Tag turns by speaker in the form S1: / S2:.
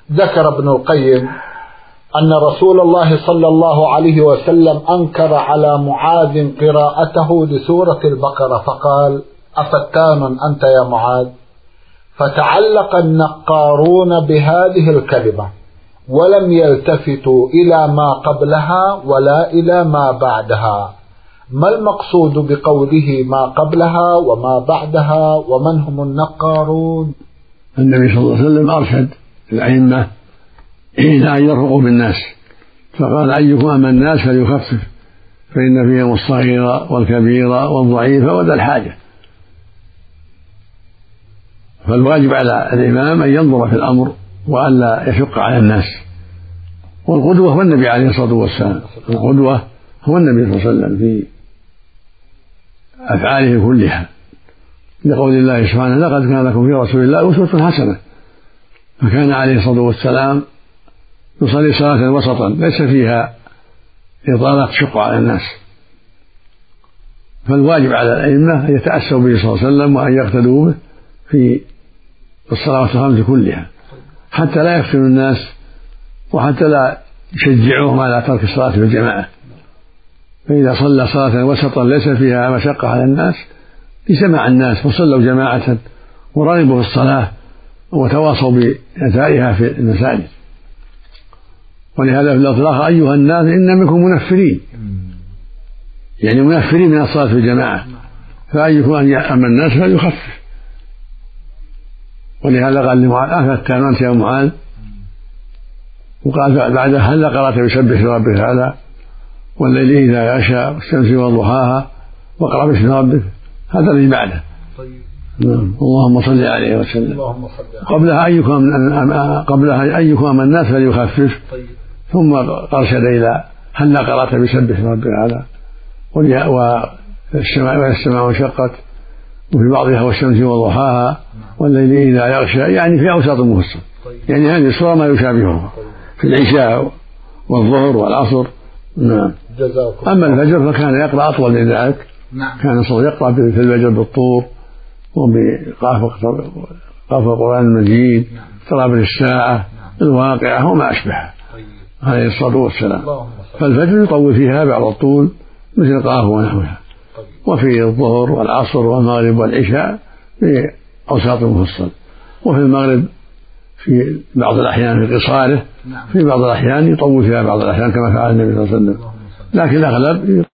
S1: ذكر ابن القيم أن رسول الله صلى الله عليه وسلم أنكر على معاذ قراءته لسورة البقرة فقال: أفتان أنت يا معاذ؟ فتعلق النقارون بهذه الكلمة ولم يلتفتوا إلى ما قبلها ولا إلى ما بعدها. ما المقصود بقوله ما قبلها وما بعدها ومن هم النقارون؟
S2: النبي صلى الله عليه وسلم أرشد الأئمة إلى أن يرفقوا بالناس، فقال: أيكم أما الناس فليخفف فإن فيهم الصغير والكبير والضعيف وذا الحاجة. فالواجب على الإمام أن ينظر في الأمر وألا يشق على الناس. والقدوة هو النبي عليه الصلاة والسلام، القدوة هو النبي صلى الله عليه وسلم في أفعاله كلها، لقول الله سبحانه: لقد كان لكم في رسول الله أسوة حسنة. فكان عليه الصلاة والسلام يصلي صلاة وسطا ليس فيها إطالة تشق على الناس. فالواجب على الأئمة أن يتأسوا به صلى الله عليه وسلم وأن يقتدوا به في الصلوات الخمس كلها، حتى لا يفتنوا الناس وحتى لا يشجعوهم على ترك الصلاة في الجماعة. فإذا صلى صلاة وسطا ليس فيها مشقة على الناس لسمع الناس وصلوا جماعة ورغبوا في الصلاة وتواصوا بأدائها في المساجد. ولهذا في الأطلاق: أيها الناس إن منكم منفرين، يعني منفرين من الصلاة في الجماعة، فأيكم أما الناس فليخفف. ولهذا قال لمعاذ: أفتان أنت يا معاذ؟ وقال بعدها: هل قرأت بسبح ربك هذا والليل إذا يغشى والشمس وضحاها واقرأ باسم ربك؟ هذا الذي بعده. اللهم صل عليه وسلم. قبلها أيكم أما الناس فليخفف، ثم أرشد إلى: هل قرأت بسبح ربك هذا والسماء انشقت وفي بعضها والشمس وضحاها والليل إذا يغشى، يعني في أوساط المفصل، يعني هذه السورة ما يشابهها في العشاء والظهر والعصر. نعم. أما الفجر فكان يقرأ أطول من ذلك. كان يقرأ في الفجر بالطور وبقاف القرآن المجيد، اقتراب الساعة، الواقعة وما أشبهها عليه الصلاة والسلام. فالفجر يطول فيها بعض الطول مثل قاف ونحوها، وفي الظهر والعصر والمغرب والعشاء في أوساط المفصل، وفي المغرب في بعض الأحيان في قصاره، في بعض الأحيان يطول فيها بعض الأحيان كما فعل النبي صلى الله عليه وسلم، لكن الأغلب